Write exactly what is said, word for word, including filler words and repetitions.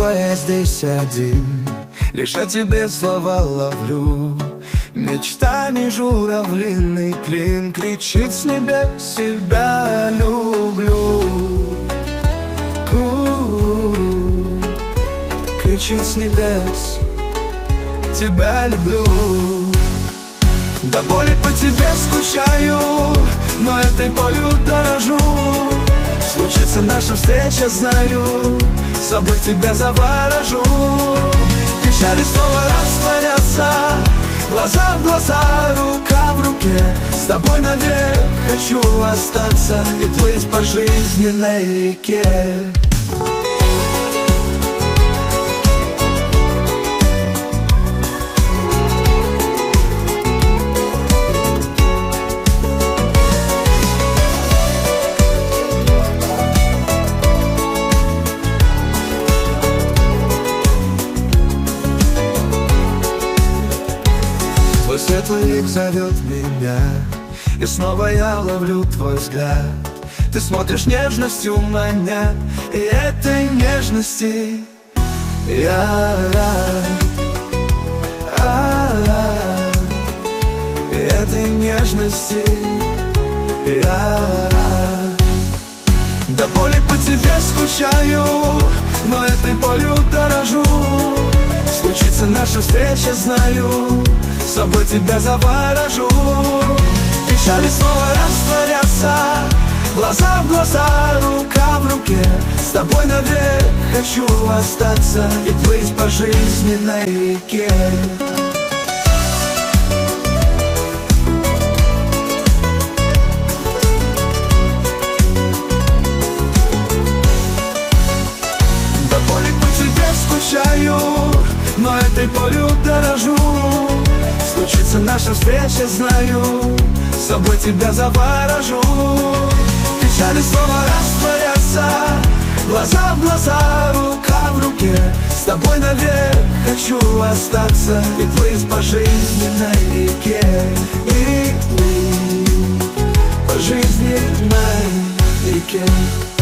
снова я здесь один, лишь о тебе слова ловлю. Мечтами журавлиный клин кричит с небес: себя люблю. У-у-у. Кричит с небес: тебя люблю. До боли по тебе скучаю, но этой болью дорожу. Случится наша встреча, знаю, собой тебя заворожу. Печали снова растворятся, глаза в глаза, рука в руке. С тобой навек хочу остаться и плыть по жизненной реке. Твой светлый лик зовет меня, и снова я ловлю твой взгляд. Ты смотришь нежностью маня, и этой нежности я рад. А-а-а. И этой нежности я рад. До боли по тебе скучаю, но этой болью дорожу. Случится наша встреча, знаю, с собой тебя заворожу. Печали снова растворятся, глаза в глаза, рука в руке. С тобой навек хочу остаться и плыть по жизненной реке. До боли по тебе скучаю, но этой болью дорожу. Случится наша встреча, знаю, с собой тебя заворожу. Печали снова растворятся, глаза в глаза, рука в руке. С тобой навек хочу остаться и плыть по жизненной реке. И плыть по жизненной реке.